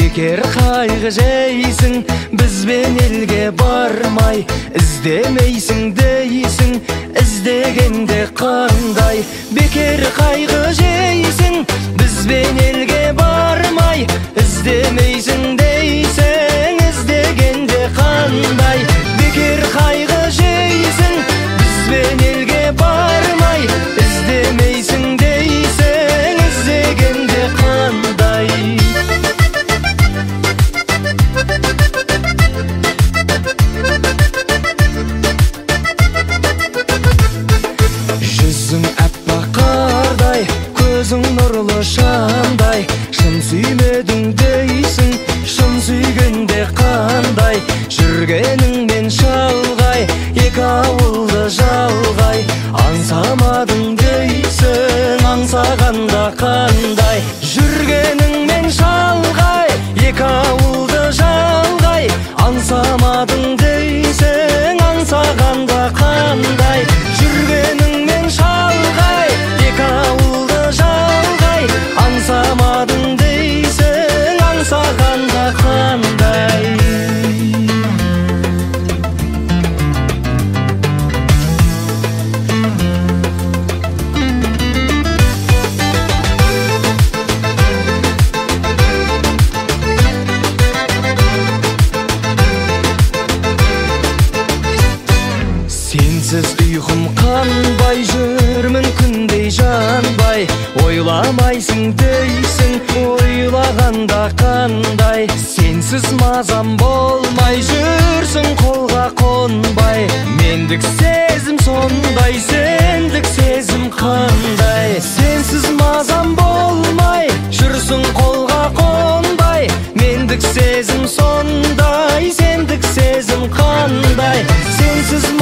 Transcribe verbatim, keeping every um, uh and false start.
бекер қайғы жейсің, бізбен елге бармай, іздемейсің дейсің, іздегенде қандай. Бекер қайғы жейсің, бізбен елге бармай, іздемейсің дейсің, іздегенде қандай. Бекер қайғы жейсің, бізбен елге бармай, іздемейсің дейсің, іздегенде қандай. Жүзің әппақ қардай, көзің нұрлы шамдай. Шын сүймедің дейсің, шын сүйгенде қандай. Жүргеніңмен шалғай, екі ауылды жалғай. Аңсамадың дейсің, аңсағанда қандай. Жүргеніңмен шалғай, екі ауылды жалғай. Аңсамадың дейсің, аңсағанда қандай. Жүргеніңмен шалғай, екі ауылды жалғай. Аңсамадың дейсің, аңсағанда қандай. Сенсіз ұйқым қанбай, жүрмін күндей жанбай. Ойламайсың дейсің, ойлағанда қандай. Сенсіз мазам болмай, жүрсің қолға қонбай. Мендік сезім сондай, сендік сезім қандай. Сенсіз мазам болмай, жүрсің қолға қонбай. Мендік сезім сондай, сендік сезім қандай. Сенсіз